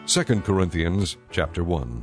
2 Corinthians chapter 1.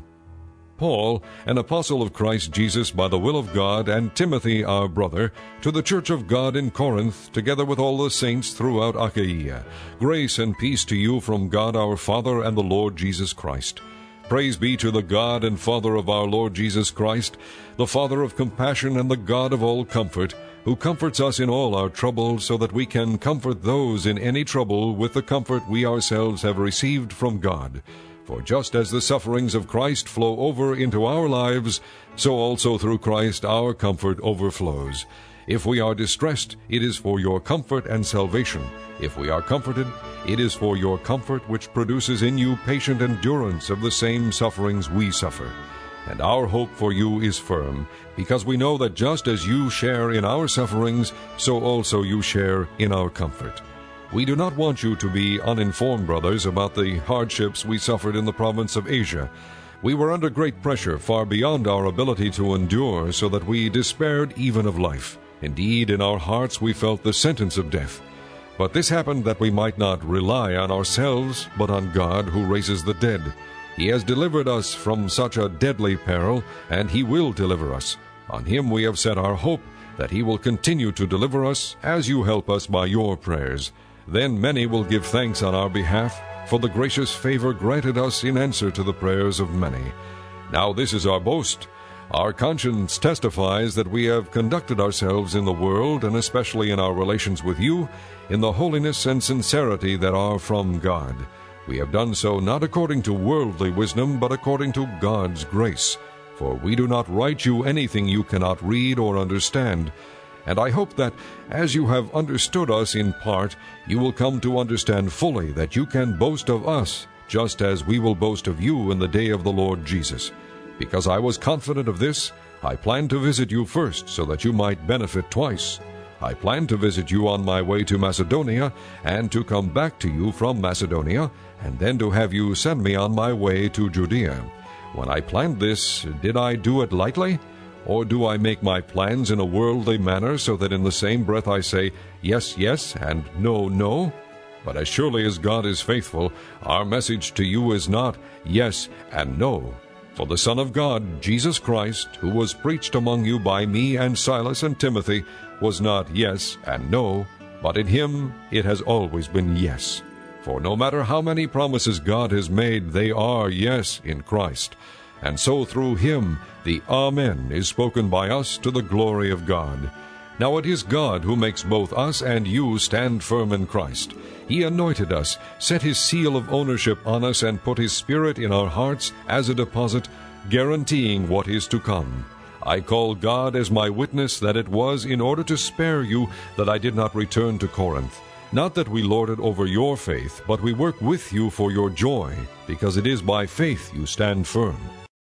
Paul, an apostle of Christ Jesus by the will of God, and Timothy our brother, to the church of God in Corinth, together with all the saints throughout Achaia, grace and peace to you from God our Father and the Lord Jesus Christ. Praise be to the God and Father of our Lord Jesus Christ, the Father of compassion and the God of all comfort, who comforts us in all our trouble, so that we can comfort those in any trouble with the comfort we ourselves have received from God. For just as the sufferings of Christ flow over into our lives, so also through Christ our comfort overflows. If we are distressed, it is for your comfort and salvation. If we are comforted, it is for your comfort, which produces in you patient endurance of the same sufferings we suffer. And our hope for you is firm, because we know that just as you share in our sufferings, so also you share in our comfort. We do not want you to be uninformed, brothers, about the hardships we suffered in the province of Asia. We were under great pressure, far beyond our ability to endure, so that we despaired even of life. Indeed, in our hearts we felt the sentence of death. But this happened that we might not rely on ourselves, but on God, who raises the dead. He has delivered us from such a deadly peril, and He will deliver us. On Him we have set our hope, that He will continue to deliver us, as you help us by your prayers. Then many will give thanks on our behalf for the gracious favor granted us in answer to the prayers of many. Now this is our boast. Our conscience testifies that we have conducted ourselves in the world, and especially in our relations with you, in the holiness and sincerity that are from God. We have done so not according to worldly wisdom, but according to God's grace. For we do not write you anything you cannot read or understand. And I hope that, as you have understood us in part, you will come to understand fully that you can boast of us, just as we will boast of you in the day of the Lord Jesus. Because I was confident of this, I planned to visit you first, so that you might benefit twice. I planned to visit you on my way to Macedonia, and to come back to you from Macedonia, and then to have you send me on my way to Judea. When I planned this, did I do it lightly? Or do I make my plans in a worldly manner, so that in the same breath I say, yes, yes, and no, no? But as surely as God is faithful, our message to you is not yes and no. For the Son of God, Jesus Christ, who was preached among you by me and Silas and Timothy, was not yes and no, but in Him it has always been yes. For no matter how many promises God has made, they are yes in Christ. And so through Him the Amen is spoken by us to the glory of God. Now it is God who makes both us and you stand firm in Christ. He anointed us, set His seal of ownership on us, and put His Spirit in our hearts as a deposit, guaranteeing what is to come. I call God as my witness that it was in order to spare you that I did not return to Corinth. Not that we lord it over your faith, but we work with you for your joy, because it is by faith you stand firm.